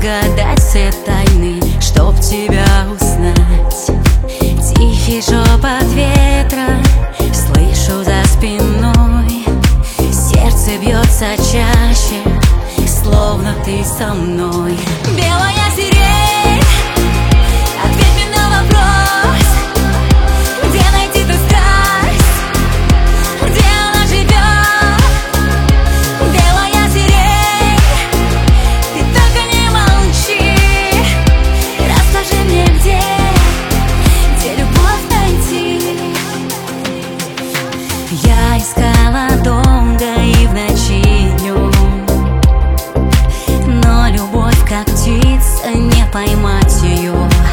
разгадать все тайны, чтоб тебя узнать. Тихий шепот ветра слышу за спиной, сердце бьется чаще, словно ты со мной. Белая сирень, ответь мне на вопрос, где найти ту страсть, где она живет. Белая сирень, ты только не молчи, расскажи мне, где любовь найти. Я искала долго и в ночи, днем, но любовь как птица, не поймать ее.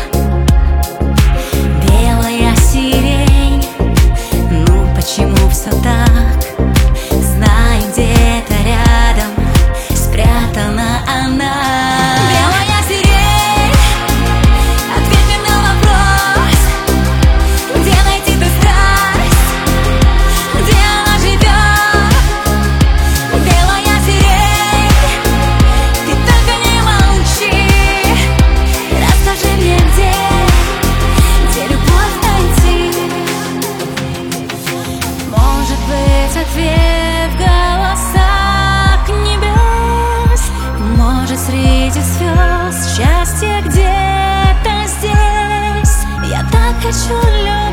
Белая сирень, ну почему все так? Знай, где-то рядом спрятана она. Белая сирень, ответь мне на вопрос, где найти ту страсть, где она живет. Белая сирень, ты только не молчи, расскажи мне, где любовь найти. Может быть, ответ в голосах небес, может, среди звезд счастье где-то здесь. Я так хочу любить.